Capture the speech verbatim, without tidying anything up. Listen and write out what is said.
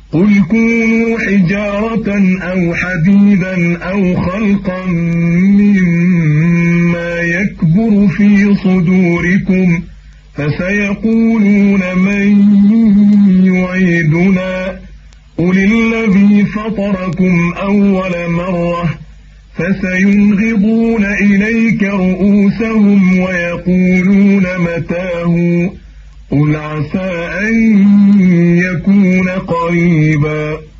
قل كونوا حجارة أو حديدا أو خلقا مما يكبر في صدوركم فسيقولون من يعيدنا قل الذي فطركم أول مرة فسينغضون إليك رؤوسهم ويقولون متاه قل عسى أن يكون قريبا.